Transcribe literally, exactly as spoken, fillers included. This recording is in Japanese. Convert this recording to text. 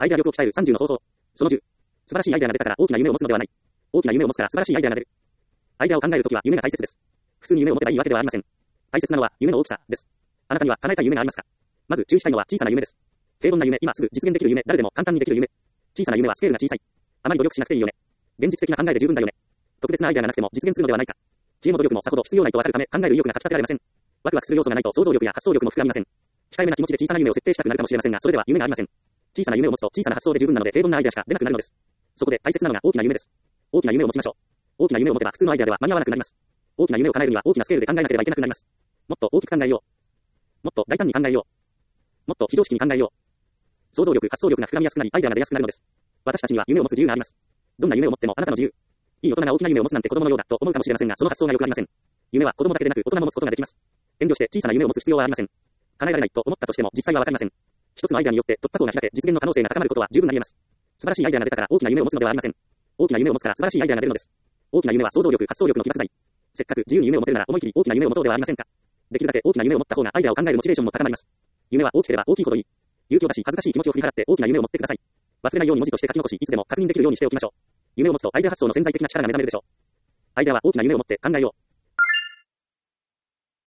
アイデア力を鍛えるさんじゅうの方法。そのじゅう。素晴らしいアイデアが出たから大きな夢を持つのではない。大きな夢を持つから素晴らしいアイデアが出る。アイデアを考えるときは夢が大切です。普通に夢を持てばいいわけではありません。大切なのは夢の大きさです。あなたには叶えたい夢がありますか？まず注意したいのは小さな夢です。平凡な夢、今すぐ実現できる夢、誰でも簡単にできる夢。小さな夢はスケールが小さい。あまり努力しなくていいよね。現実的な考えで十分だよね。特別なアイデアがなくても実現するのではないか。知恵も努力もさほど必要ないとわかるため考える意欲がかき立てられません。ワクワクする要素がないと想像力や発想力も膨らみません。控えめな気持ちで小さな夢を設定したくなるかもしれませんが、それでは夢がありません。小さな夢を持つと小さな発想で十分なので平凡なアイデアしか出なくなるのです。そこで大切なのが大きな夢です。大きな夢を持ちましょう。大きな夢を持てば普通のアイデアでは間に合わなくなります。大きな夢を叶えるには大きなスケールで考えなければいけなくなります。もっと大きく考えよう。もっと大胆に考えよう。もっと非常識に考えよう。想像力、発想力が膨らみやすくなりアイデアが出やすくなるのです。私たちには夢を持つ自由があります。どんな夢を持ってもあなたの自由。いい大人が大きな夢を持つなんて子供のようだと思うかもしれませんが、その発想がよくありません。夢は子供だけでなく大人も持つことができます。遠慮して小さな夢を持つ必要はありません。叶えられないと思ったとしても実際はわかりません。一つのアイデアによって突破口が開け、実現の可能性が高まることは十分あり得ます。素晴らしいアイデアが出たから大きな夢を持つのではありません。大きな夢を持つから素晴らしいアイデアが出るのです。大きな夢は想像力、発想力の起爆剤。せっかく自由に夢を持てるなら思い切り大きな夢を持とうではありませんか。できるだけ大きな夢を持った方がアイデアを考えるモチベーションも高まります。夢は大きければ大きいほどいい。勇気を出し恥ずかしい気持ちを振り払って大きな夢を持ってください。忘れないように文字として書き残し、いつでも確認できるようにしておきましょう。夢を持つとアイデア発想の潜在的な力が目覚めるでしょう。アイデアは大きな夢を持って考えよう。